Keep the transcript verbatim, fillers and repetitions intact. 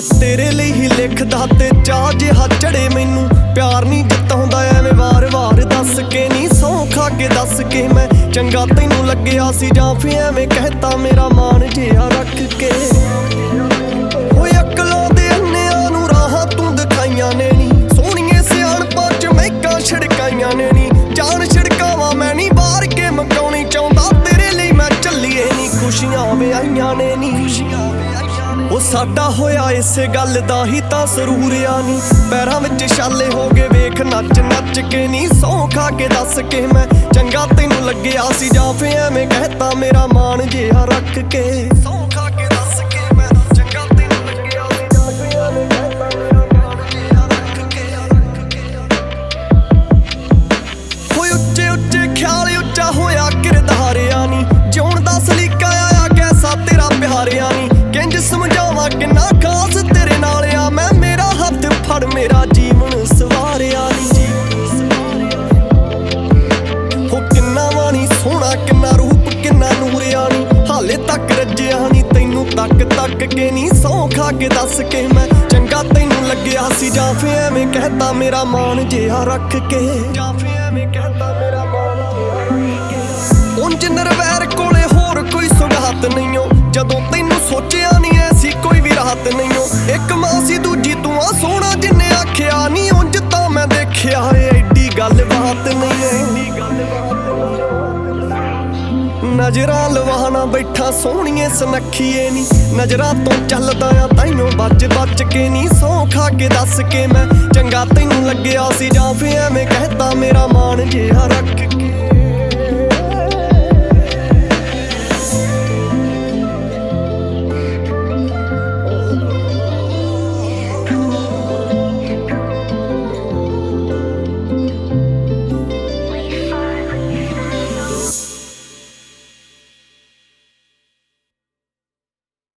तेरे ਲਈ ही लिखदा ते चाह जिहा चढ़े मैनू प्यार नहीं जिताउंदा एवें वार वार दस के नहीं सौं खा के दस के मैं चंगा तैनू लग्गिया सी जां फिर एवें कहता मेरा मान जिहा रख के ओए अकलों दे अन्नियां नू राहां तू दिखाइयां ने नी सोहणीए सियाणपां च महकां छिड़काइयां ने नी जान छिड़कावां मैं नहीं बाहर के मकाउणी चाहुंदा तेरे ਲਈ मैं झल्लीए नी खुशियां वे आईयां ने नी ओ साडा होया इसे गल दा ही तां सरूर आ नी पैरां विच छाले हो गए वेख नच नच के नी सौं खा के दस के मैं चंगा तैनू लग्गिया सी जां फिर एवें कहता मेरा मान जिहा रख के सौं खा के दस के मैं चंगा तैनू लग्गिया सी जां फिर एवें कहता मेरा मान जिहा रख के होए उच्चे उच्चे ख्याल उच्चा होया किरदारिया नी जिउण दा सलीका आया कैसा तेरा प्यारिया नी किंज समझावां किन्ना खास तेरे नाल आ मैं मेरा हत्थ फड़ मेरा जीवन सवारिया नी हो किन्ना वाणी सोहना किन्ना रूप किन्ना नूरिया नी हाले तक रज्जिया नी तैनू तक तक के नी सौं खा के दस के मैं चंगा तैनू लग्गिया सी जां फिर एवें कहता मेरा मान जिहा रख के जां फिर एवें कहता मेरा मान जिहा रख के उंज नरवैर कोले होर कोई सुगात नहीं हो जदों तैनू सोचिया नहीं ऐसी कोई भी राहत नहीं हो एक मां सी दूजी तू आ सोहना जिन्ने आखिया नी उंज तां मैं देखिया एडी गल बात नहीं है नजरां लवाना बैठा सोहणीए सनखीए नी नजरां तो चलदा आ ताइयों बच बच के नी सौं खा के दस के मैं चंगा तैनू लग्गिया सी जां फिर एवें कहता मेरा मान जिहा रख